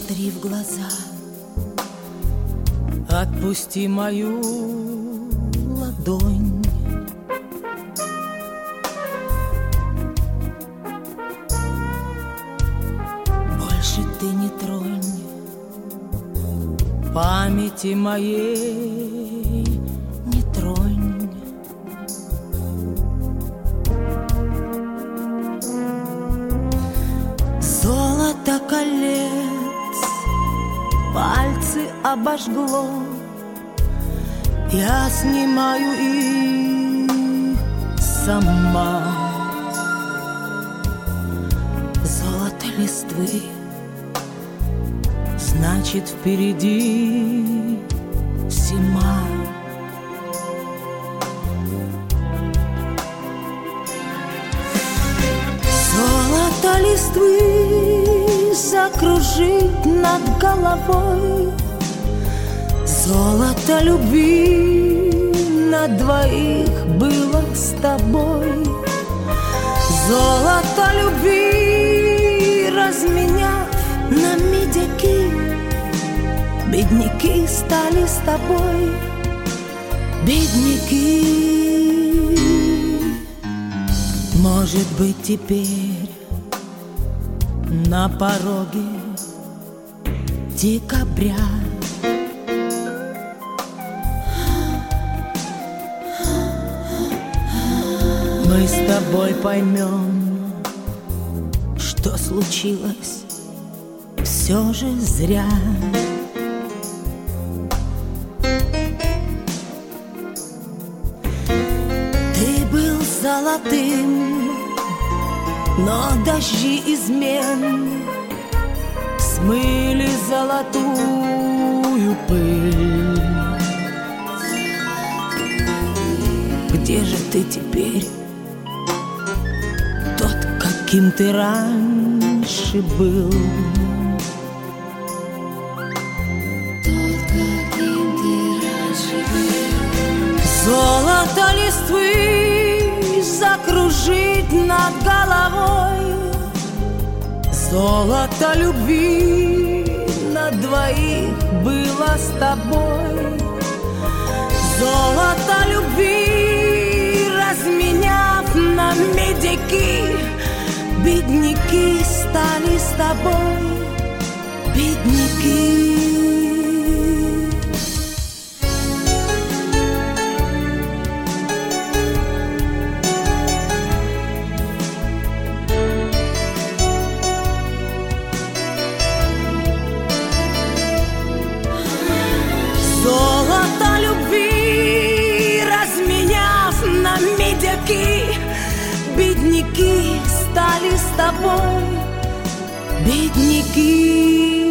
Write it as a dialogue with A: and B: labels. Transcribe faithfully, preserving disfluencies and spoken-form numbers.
A: Посмотри в глаза, отпусти мою ладонь. Больше ты не тронь памяти моей, не тронь. Золото колец пальцы обожгло, я снимаю их сама. Золото листвы, значит, впереди зима. Золото листвы закружить над головой, золото любви на двоих было с тобой. Золото любви разменяв на медяки, бедняки стали с тобой, бедняки. Может быть, теперь на пороге декабря мы с тобой поймем, что случилось все же зря. Ты был золотым, но дожди измен смыли золотую пыль. Где же ты теперь, тот, каким ты раньше был? Золото листвы закружить над головой, золото любви на двоих было с тобой. Золото любви разменяв на медяки, бедняки стали с тобой, бедняки. Золото любви разменяв на медяки, бедняки стали с тобой, бедняки.